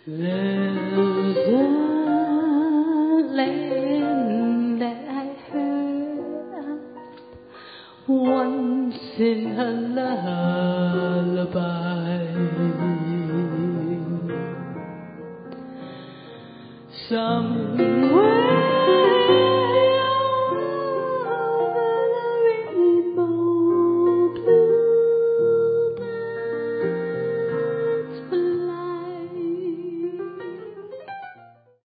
There's a land that I heard once in a lullaby. Somewhere